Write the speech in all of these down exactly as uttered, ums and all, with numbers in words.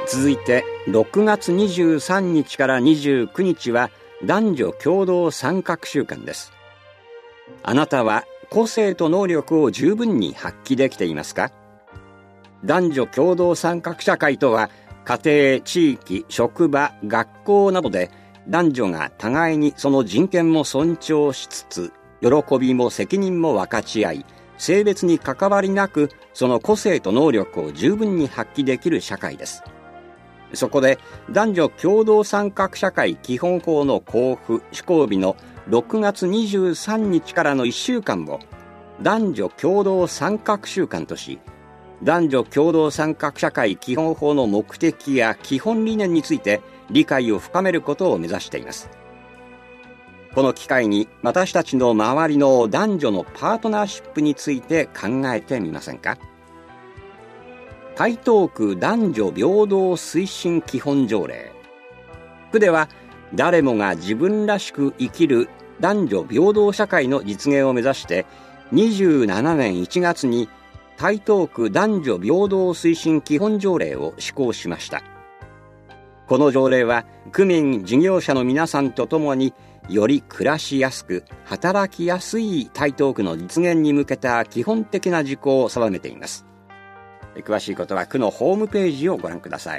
続いてろくがつにじゅうさんにちからにじゅうくにちは男女共同参画週間です。あなたは個性と能力を十分に発揮できていますか？男女共同参画社会とは、家庭、地域、職場、学校などで男女が互いにその人権も尊重しつつ、喜びも責任も分かち合い、性別に関わりなくその個性と能力を十分に発揮できる社会です。そこで男女共同参画社会基本法の公布・施行日のろくがつにじゅうさんにちからのいっしゅうかんを男女共同参画週間とし、男女共同参画社会基本法の目的や基本理念について理解を深めることを目指しています。この機会に私たちの周りの男女のパートナーシップについて考えてみませんか？台東区男女平等推進基本条例。区では誰もが自分らしく生きる男女平等社会の実現を目指してにじゅうななねんいちがつに台東区男女平等推進基本条例を施行しました。この条例は区民事業者の皆さんとともにより暮らしやすく働きやすい台東区の実現に向けた基本的な事項を定めています。詳しいことは区のホームページをご覧ください。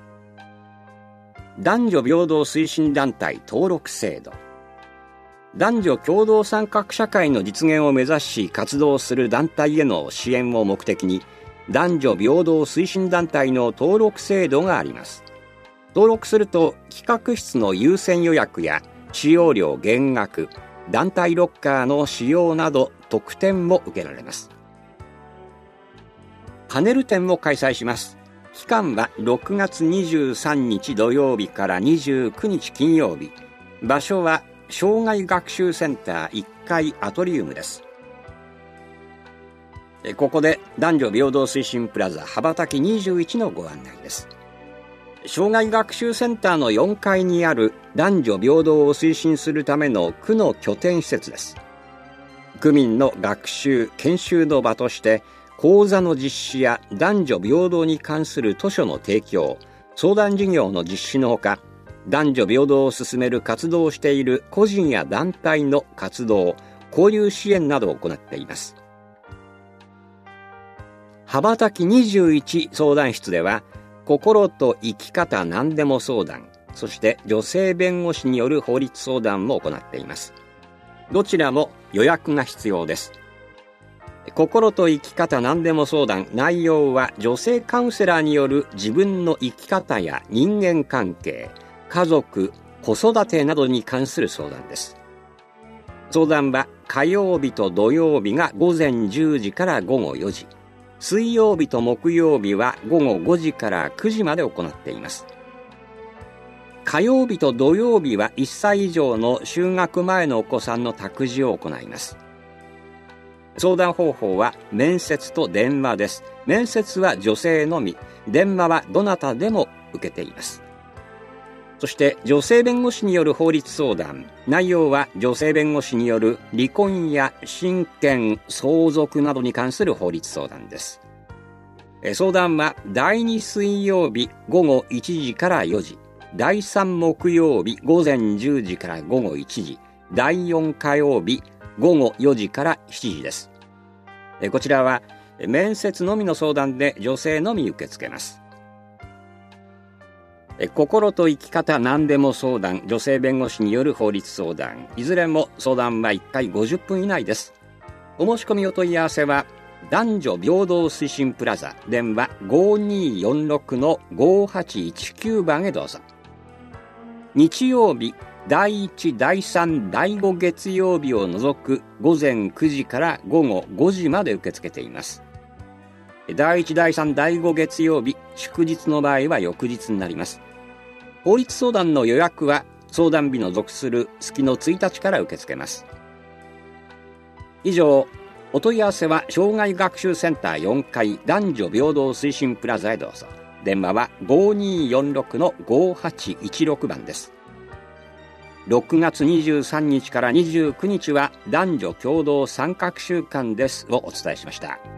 男女平等推進団体登録制度。男女共同参画社会の実現を目指し活動する団体への支援を目的に、男女平等推進団体の登録制度があります。登録すると企画室の優先予約や使用料減額、団体ロッカーの使用など特典も受けられます。パネル展を開催します。期間はろくがつにじゅうさんにち土曜日からにじゅうくにち金曜日。場所は障害学習センターいっかいアトリウムです。ここで男女平等推進プラザ羽ばたきにじゅういちのご案内です。障害学習センターのよんかいにある男女平等を推進するための区の拠点施設です。区民の学習・研修の場として講座の実施や男女平等に関する図書の提供、相談事業の実施のほか、男女平等を進める活動をしている個人や団体の活動、交流支援などを行っています。羽ばたきにじゅういち相談室では、心と生き方何でも相談、そして女性弁護士による法律相談も行っています。どちらも予約が必要です。心と生き方何でも相談、内容は女性カウンセラーによる自分の生き方や人間関係、家族、子育てなどに関する相談です。相談は火曜日と土曜日がごぜんじゅうじからごごよじ、水曜日と木曜日はごごごじからくじまで行っています。火曜日と土曜日はいっさい以上の就学前のお子さんの託児を行います。相談方法は面接と電話です。面接は女性のみ、電話はどなたでも受けています。そして女性弁護士による法律相談、内容は女性弁護士による離婚や親権、相続などに関する法律相談です。相談はだいに水曜日ごごいちじからよじ、だいさん木曜日ごぜんじゅうじからごごいちじ、だいよん火曜日ごごよじからしちじです。こちらは面接のみの相談で女性のみ受け付けます。心と生き方何でも相談、女性弁護士による法律相談、いずれも相談はいっかいごじゅっぷん以内です。お申し込みお問い合わせは男女平等推進プラザ、電話 ごにーよんろくのごはちいちきゅう 番へどうぞ。日曜日だいいち、だいさん、だいご月曜日を除くごぜんくじからごごごじまで受け付けています。だいいち、だいさん、だいご月曜日、祝日の場合は翌日になります。法律相談の予約は相談日の属する月のついたちから受け付けます。以上、お問い合わせは障害学習センターよんかい男女平等推進プラザへどうぞ。電話は ごにーよんろくのごはちいちろく 番です。ろくがつにじゅうさんにちからにじゅうくにちは男女共同参画週間ですをお伝えしました。